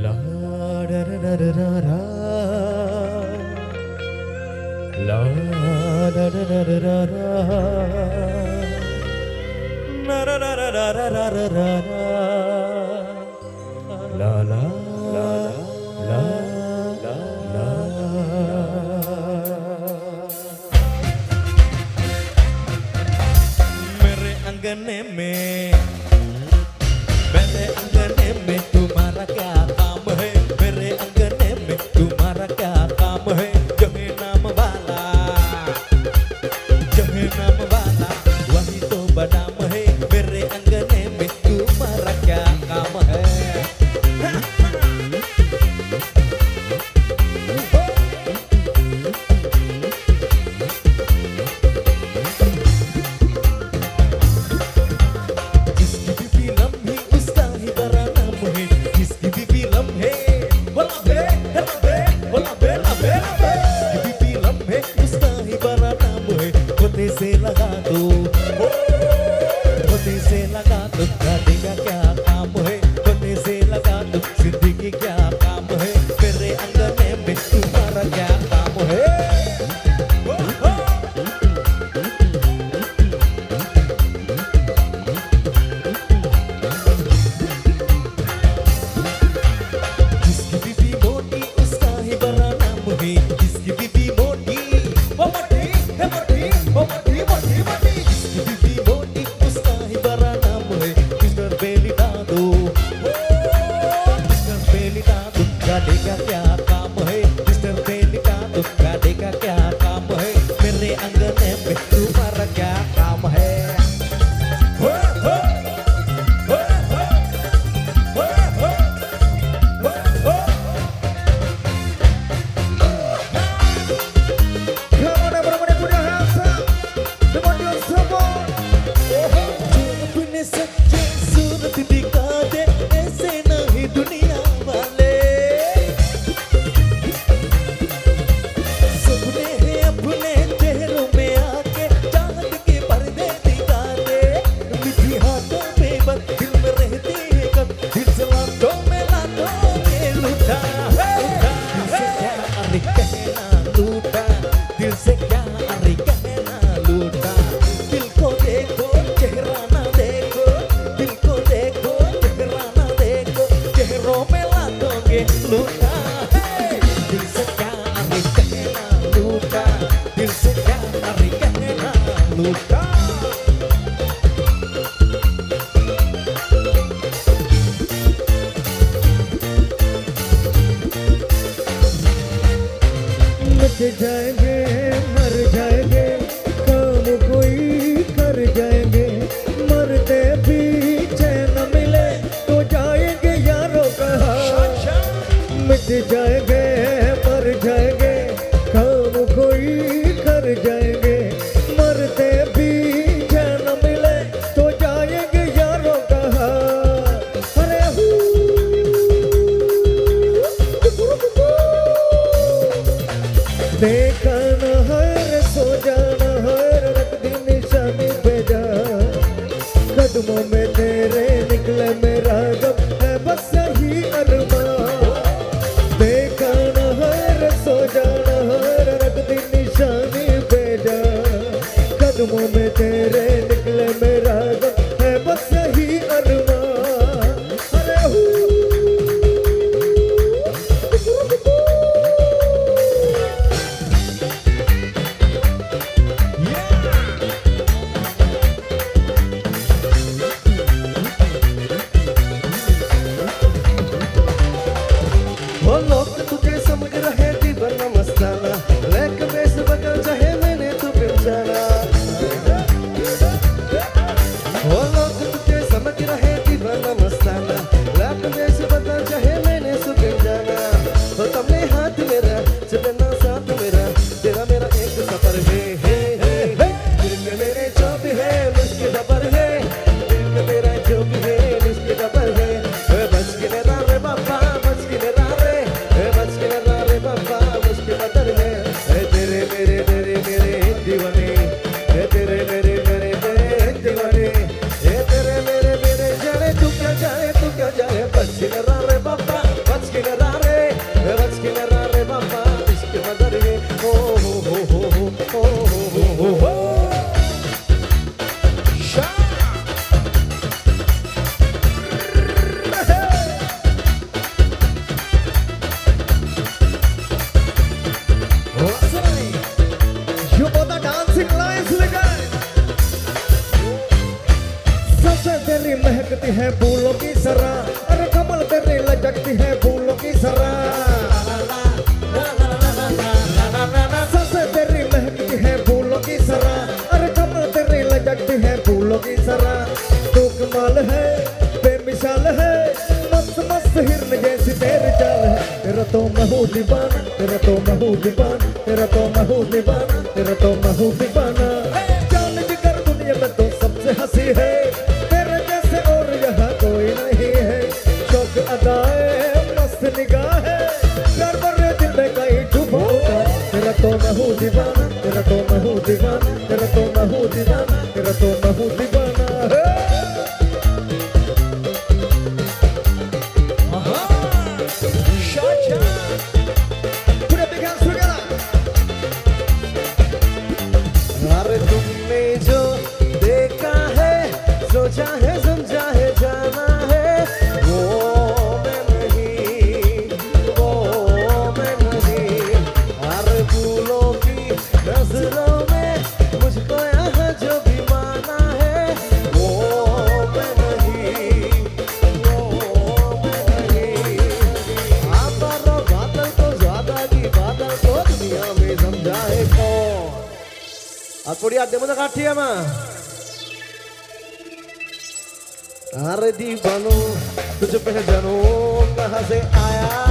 La da da da da da da. La da da da da da da. Na da da da da da da da da. La la la la la la. मेरे अंगने में तुम्हारा क्या काम है? मेरे अंगने में तुम्हारा क्या काम है? जो है नाम वाला वही तो बदाम है। मेरे अंगने में तुम्हारा क्या काम है? से लगा दो, होते से लगा दो, गाड़ी का क्या काम है? होते से लगा दो, जिंदगी क्या काम है? मेरे अंगने में तुम्हारा क्या काम है? जिसकी बीबी मोटी उसका ही बड़ा नाम है। जिसकी बीबी मोटी वो मोटी है, मोटी वो मोटी मोटी मोटी। जिसकी बीबी मोटी उसका ही बड़ा नाम है। मिस्टर बेली दादू, मिस्टर बेली दादू, गाड़ी का क्या काम है? मिस्टर बेली दादू, गाड़ी का क्या काम है? मेरे अंगने में तुम्हारा क्या काम है? जाएंगे मर जाएंगे, काम कोई कर जाएंगे। मरते भी चैन मिले तो जाएंगे यारों कहाँ। मिट जाएंगे मर जाएंगे, काम कोई कर जाएंगे। मरते भी चैन मिले तो जाएंगे यारों कहाँ। अरे देखा न हर सो जाना हर रख दी निशानी भेजा। कदमों में तेरे निकले मेरा गम है बस यही अरमान। देखा न हर सो जाना हर रख दी निशानी भेजा। कदमों में तेरे निकले मेरा गम है बस यही अरमान। अरे वो लोग तुझे समझ रहे दीवाना मस्ताना, लेकिन बेस बदल चाहे मैंने तू पहचाना। वो लोग तुझे समझ रहे दीवाना मस्ताना, लेकिन बेस बदल चाहे मैंने तू पहचाना। तो तुमने हाथ मेरा चलना साथ मेरा, तेरा मेरा एक सफर है। दिल में मेरे जो भी है मुश्किल डबर है। दिल में मेरा जो भी है मुश्किल डबर है। बच के मेरा रे बाबा, बच के मेरा रे बस हिरन जैसी तेरी चाल है, तेरा तो मैं हूँ दीवाना, तेरा तो मैं हूँ दीवाना, तेरा तो मैं हूँ दीवाना, तेरा तो मैं हूँ दीवाना। जान जिगर दुनिया में तो सबसे हंसी है, तेरे जैसे और यहाँ कोई नहीं है। शौक अदाए मस्त निगाह है, प्यार भरे दिल में कहीं डूबा होता। तेरा तो मैं हूँ दीवाना, तेरा तो मैं हूँ दीवाना, तेरा तो मैं हूँ दीवाना, तेरा तो मैं हूँ दीवाना। अरे तुमने जो देखा है, सोचा है, समझा है, जाना है, वो मैं नहीं, वो मैं नहीं। अरे फूलों की नजरों में मुझको यहाँ जो भी माना है, वो मैं नहीं, वो मैं नहीं। आप बादल तो ज्यादा की बादल तो दुनिया में समझाए कौन। थोड़ी आते मुझे काठी है माँ। अरे दीवानो तुझे पहचानो कहाँ से आया,